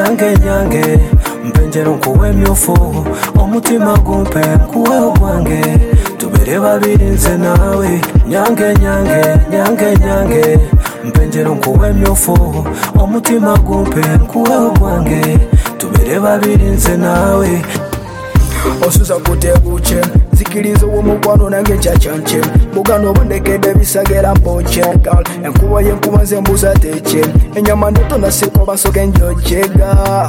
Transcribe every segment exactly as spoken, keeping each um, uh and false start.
nyange nyange mpenjera nkuwe myufu omutima gumpe nkuwe ogwange tubere babiri nze nawe nyange nyange nyange nyange mpenjera nkuwe myufu omutima gumpe nkuwe ogwange tubere babiri nze nawe osuza kutebuche zikirizo womukwano nange chachanche mugano bondekede bisagera mpoche gal enkuba yenkuba nze mbuza teche enyama ndoto naseko basoke njojega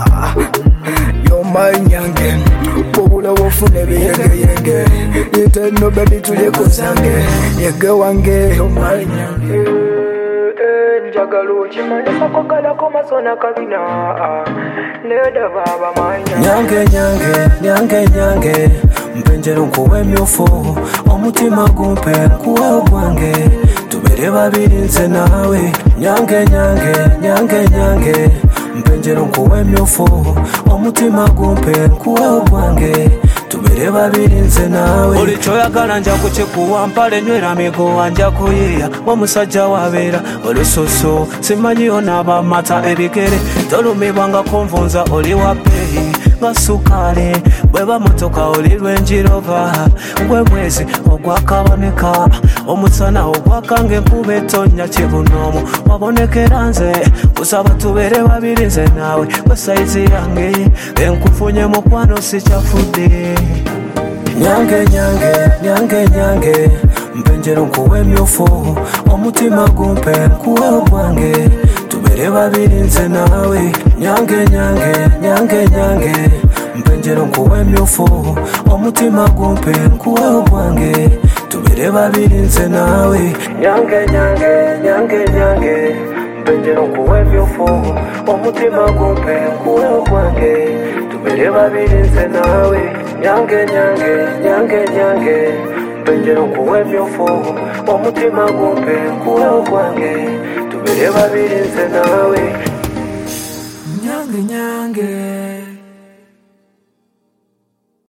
yomanyange pobula wofune biyengeyenge iteno baby tuje kuzange yege wange yomanyange njagalo chimanya kokala komasona kabina neda baba manya nyange nyange nyange nyange mpenjera nkuwe myufu omutima gumpe nkuwe ogwange tubere babiri nze nawe nyange nyange nyange nyange mpenjera nkuwe myufu omutima gumpe nkuwe ogwange tubere babiri nze nawe buli kyoyagala nja kukikuwa mpale nywera migowa nja kuyiya omusajja wabeera olususu simanyiyo n'abamata ebigere tolumibwanga kunvunza oli wa bbeeyi nga sukale bweba motoka oli lwenjirova gwe mwezi ogwakaboneka omusana ogwakange enkuba etonnya kibunoomu wabonekera nze kusaba tubere babiri nze nawe gwe saizi yange enkufunye mukwano sikyafudde nyange nyange nyange nyange mpenjera nkuwe myufu omutima gumpe nkuwe ogwange tubere babiri nze nawe nyange nyange nyange nyange mpenjera nkuwe myufu omutima gumpe nkuwe ogwange tubere babiri nze nawe nyange nyange nyange nyange mpenjera nkuwe myufu omutima gumpe nkuwe ogwange tubere babiri nze nawe nyange nyange nyange nyange mpenjera nkuwe myufu omutima gumpe nkuwe ogwange tubere babiri nze nawe nyange nyange